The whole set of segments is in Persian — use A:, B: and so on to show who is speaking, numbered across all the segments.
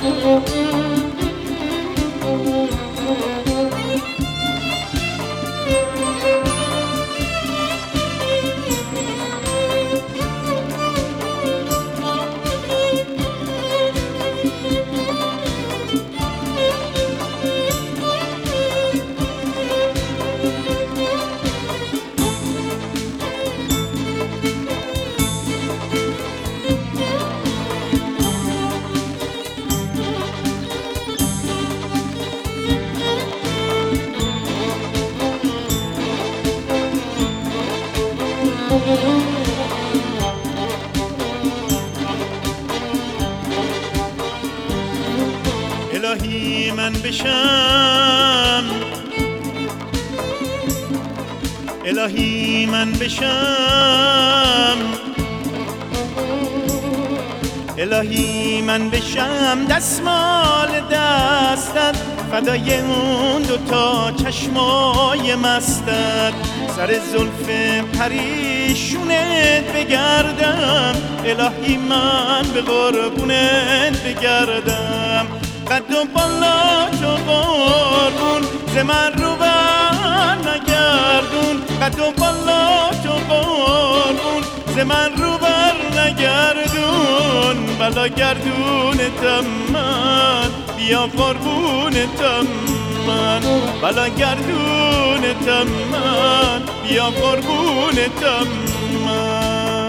A: الهی من بشم، الهی من بشم، الهی من بشم دستمال دستت، فدای اون دوتا چشمای مستت، سر زلف پریشونت بگردم، الهی من به قربونت بگردم. قد و بالا تو قربون ز من رو بر نگردون، قد و بالا تو قربون ز من رو بر نگردون، بلا گردونتم من بیا قربونتم من، بلا گردونتم من بیا قربونتم من.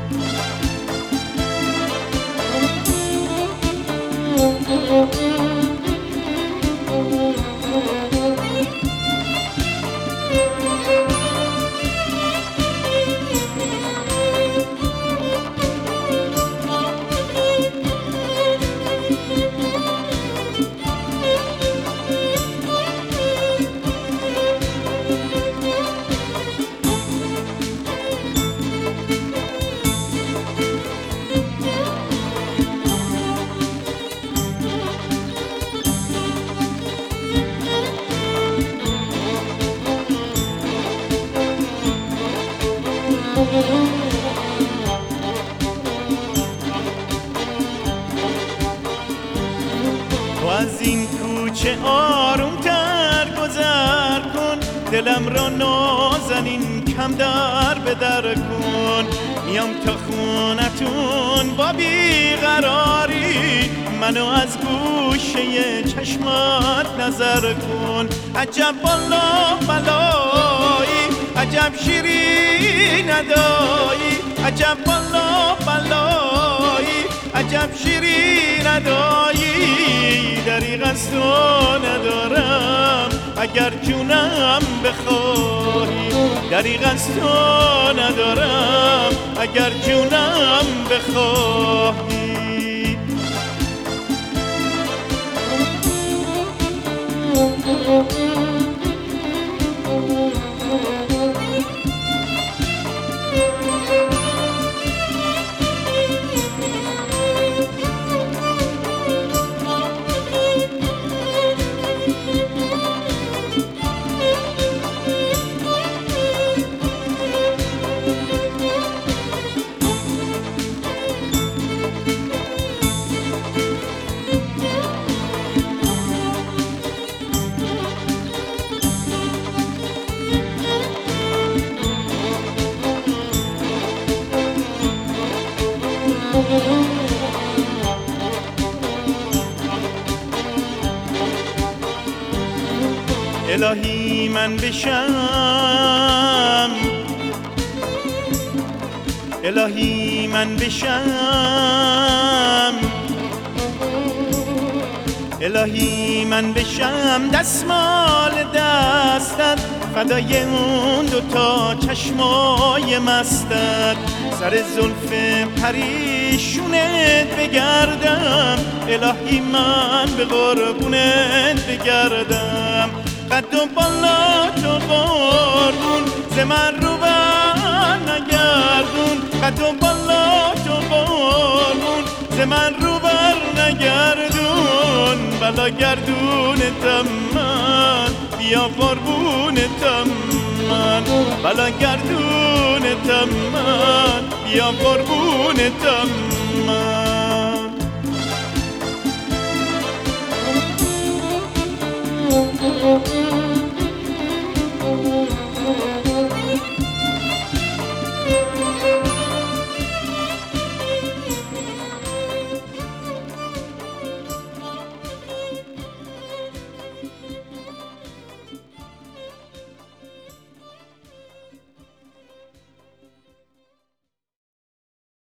A: تو از این کوچه آرومتر گذر کن، دلم را نازنین کم در به در کن، میام تا خونتون با بیقراری، منو از گوشه چشمات نظر کن. عجب بالا بلایی، عجب شیرین ندایی، عجب بالا بلایی، عجب شیرین ندایی، دریغ از تو ندارم اگر جونم بخواهی، دریغ از تو ندارم اگر جونم بخواهی. الهی من بشم، الهی من بشم، الهی من بشم دستمال دستت، فدای اون دوتا چشمای مستت، سر زلف پریشونت بگردم، الهی من به قربونت بگردم. قد و بالا تو قربون ز من رو بر نگردون، قد و بالا تو قربون ز من رو بر نگردون، بلا گردونتم من بیا قربونتم من، بلا گردونتم من بیا قربونتم من. بگردم